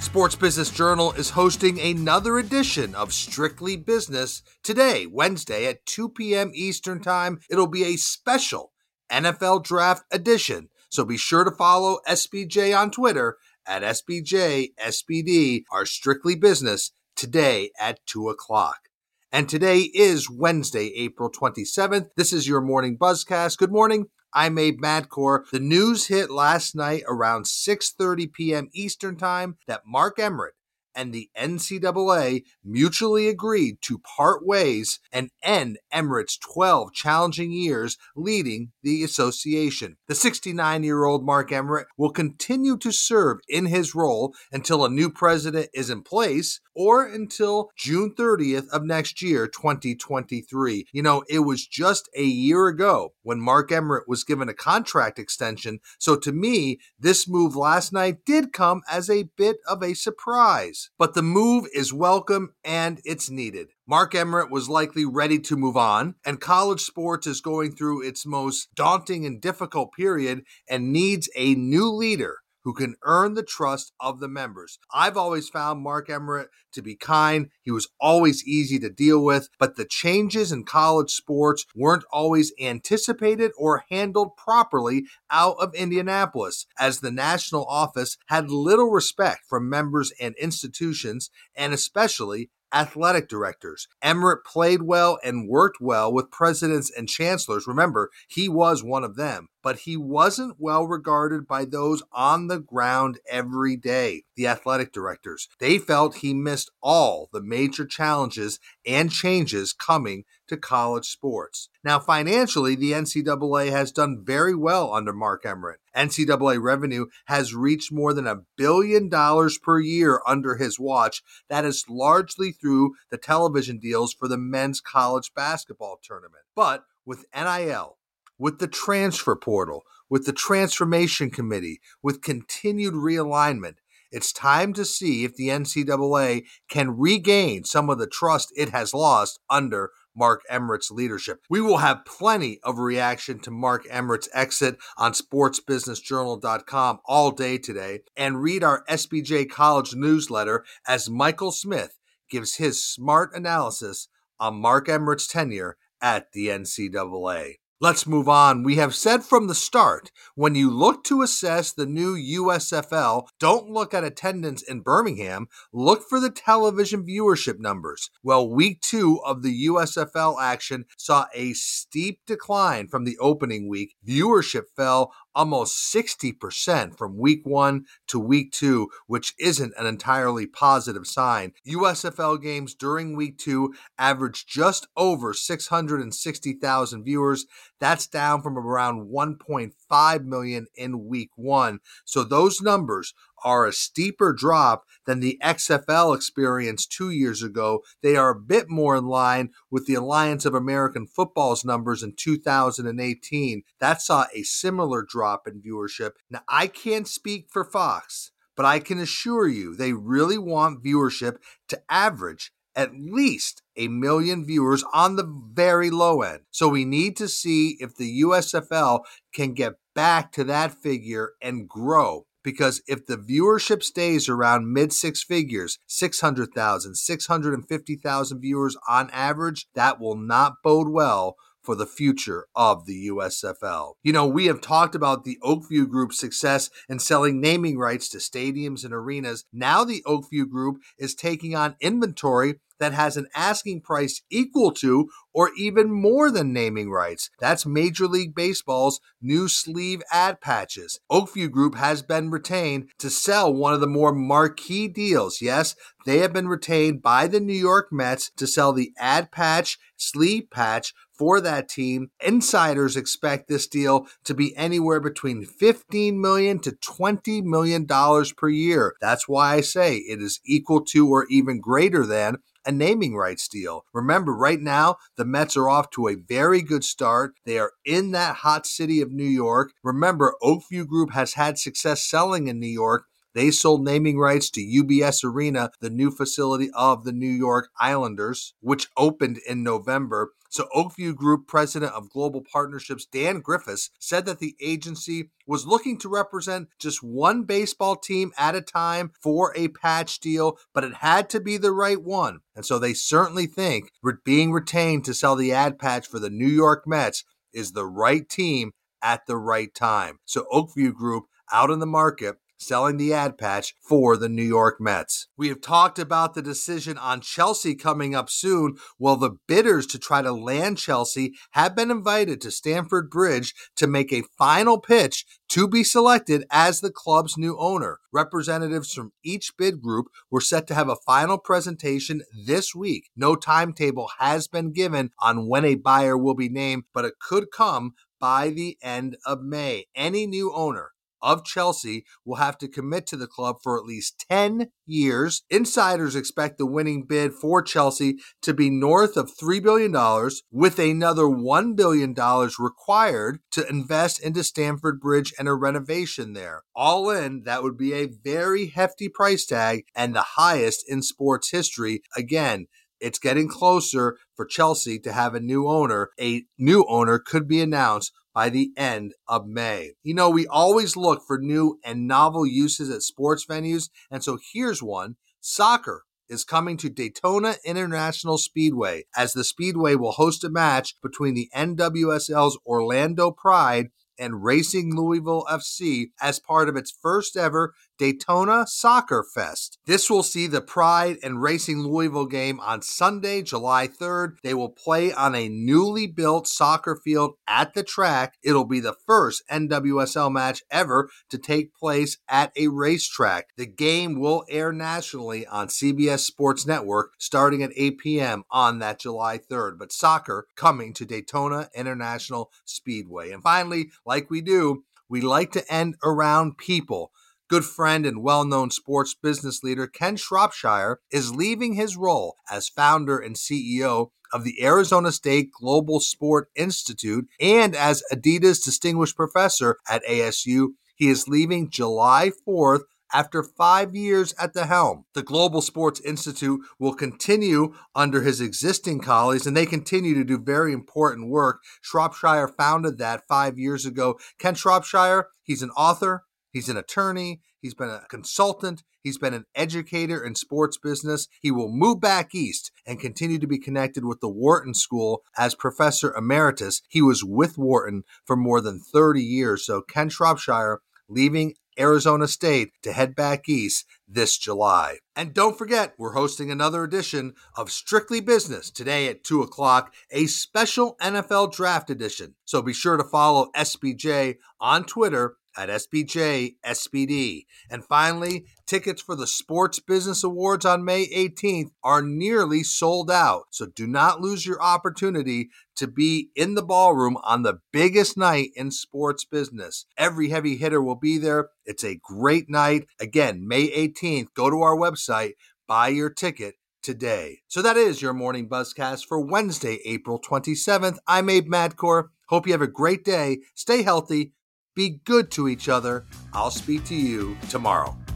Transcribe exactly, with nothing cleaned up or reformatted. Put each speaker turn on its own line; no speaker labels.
Sports Business Journal is hosting another edition of Strictly Business today, Wednesday at two p.m. Eastern Time. It'll be a special N F L Draft edition, so be sure to follow S B J on Twitter at S B J S B D, our Strictly Business, today at two o'clock. And today is Wednesday, April twenty-seventh. This is your morning buzzcast. Good morning. I'm Abe Madkour. The news hit last night around six thirty p.m. Eastern Time that Mark Emmert and the N C double A mutually agreed to part ways and end Emmeret's twelve challenging years leading the association. The sixty-nine-year-old Mark Emmert will continue to serve in his role until a new president is in place or until June thirtieth of next year, twenty twenty-three. You know, it was just a year ago when Mark Emmert was given a contract extension, so to me, this move last night did come as a bit of a surprise. But the move is welcome and it's needed. Mark Emmert was likely ready to move on, and college sports is going through its most daunting and difficult period and needs a new leader who can earn the trust of the members. I've always found Mark Emmert to be kind. He was always easy to deal with, but the changes in college sports weren't always anticipated or handled properly out of Indianapolis, as the national office had little respect for members and institutions, and especially athletic directors. Emmert played well and worked well with presidents and chancellors. Remember, he was one of them, but he wasn't well regarded by those on the ground every day, the athletic directors. They felt he missed all the major challenges and changes coming to college sports. Now, financially, the N C double A has done very well under Mark Emmert. N C double A revenue has reached more than a billion dollars per year under his watch. That is largely through the television deals for the men's college basketball tournament. But with N I L, with the transfer portal, with the transformation committee, with continued realignment, it's time to see if the N C double A can regain some of the trust it has lost under Mark Emmert's leadership. We will have plenty of reaction to Mark Emmert's exit on sports business journal dot com all day today, and read our S B J College newsletter as Michael Smith gives his smart analysis on Mark Emmert's tenure at the N C double A. Let's move on. We have said from the start, when you look to assess the new U S F L, don't look at attendance in Birmingham, look for the television viewership numbers. Well, week two of the U S F L action saw a steep decline from the opening week. Viewership fell almost sixty percent from week one to week two, which isn't an entirely positive sign. U S F L games during week two averaged just over six hundred sixty thousand viewers. That's down from around one point five million in week one. So those numbers are a steeper drop than the X F L experienced two years ago. They are a bit more in line with the Alliance of American Football's numbers in two thousand eighteen. That saw a similar drop in viewership. Now, I can't speak for Fox, but I can assure you they really want viewership to average at least a million viewers on the very low end. So we need to see if the U S F L can get back to that figure and grow. Because if the viewership stays around mid six figures, six hundred thousand, six hundred fifty thousand viewers on average, that will not bode well for the future of the U S F L. You know, we have talked about the Oakview Group's success in selling naming rights to stadiums and arenas. Now the Oakview Group is taking on inventory that has an asking price equal to or even more than naming rights. That's Major League Baseball's new sleeve ad patches. Oakview Group has been retained to sell one of the more marquee deals. Yes, they have been retained by the New York Mets to sell the ad patch, sleeve patch for that team. Insiders expect this deal to be anywhere between fifteen million dollars to twenty million dollars per year. That's why I say it is equal to or even greater than a naming rights deal. Remember, right now, the Mets are off to a very good start. They are in that hot city of New York. Remember, Oakview Group has had success selling in New York They sold naming rights to U B S Arena, the new facility of the New York Islanders, which opened in November. So Oakview Group President of Global Partnerships Dan Griffiths said that the agency was looking to represent just one baseball team at a time for a patch deal, but it had to be the right one. And so they certainly think being retained to sell the ad patch for the New York Mets is the right team at the right time. So Oakview Group out in the market selling the ad patch for the New York Mets. We have talked about the decision on Chelsea coming up soon. Well, the bidders to try to land Chelsea have been invited to Stamford Bridge to make a final pitch to be selected as the club's new owner. Representatives from each bid group were set to have a final presentation this week. No timetable has been given on when a buyer will be named, but it could come by the end of May. Any new owner of Chelsea will have to commit to the club for at least ten years. Insiders expect the winning bid for Chelsea to be north of three billion dollars, with another one billion dollars required to invest into Stamford Bridge and a renovation there. All in, that would be a very hefty price tag and the highest in sports history. Again, it's getting closer for Chelsea to have a new owner. A new owner could be announced by the end of May. You know, we always look for new and novel uses at sports venues, and so here's one. Soccer is coming to Daytona International Speedway, as the Speedway will host a match between the N W S L's Orlando Pride and Racing Louisville F C as part of its first ever Daytona Soccer Fest. This will see the Pride and Racing Louisville game on Sunday, July third. They will play on a newly built soccer field at the track. It'll be the first N W S L match ever to take place at a racetrack. The game will air nationally on C B S Sports Network starting at eight p.m. on that July third. But soccer coming to Daytona International Speedway. And finally, like we do, we like to end around people. Good friend and well-known sports business leader Ken Shropshire is leaving his role as founder and C E O of the Arizona State Global Sport Institute and as Adidas Distinguished Professor at A S U. He is leaving July fourth after five years at the helm. The Global Sports Institute will continue under his existing colleagues, and they continue to do very important work. Shropshire founded that five years ago. Ken Shropshire, he's an author, he's an attorney, he's been a consultant, he's been an educator in sports business. He will move back east and continue to be connected with the Wharton School as Professor Emeritus. He was with Wharton for more than thirty years. So Ken Shropshire leaving Arizona State to head back east this July. And don't forget, we're hosting another edition of Strictly Business today at two o'clock, a special N F L Draft edition. So be sure to follow S B J on Twitter at S B J S B D. And finally, tickets for the Sports Business Awards on May eighteenth are nearly sold out. So do not lose your opportunity to be in the ballroom on the biggest night in sports business. Every heavy hitter will be there. It's a great night. Again, May eighteenth, go to our website, buy your ticket today. So that is your Morning Buzzcast for Wednesday, April twenty-seventh. I'm Abe Madkour. Hope you have a great day. Stay healthy. Be good to each other. I'll speak to you tomorrow.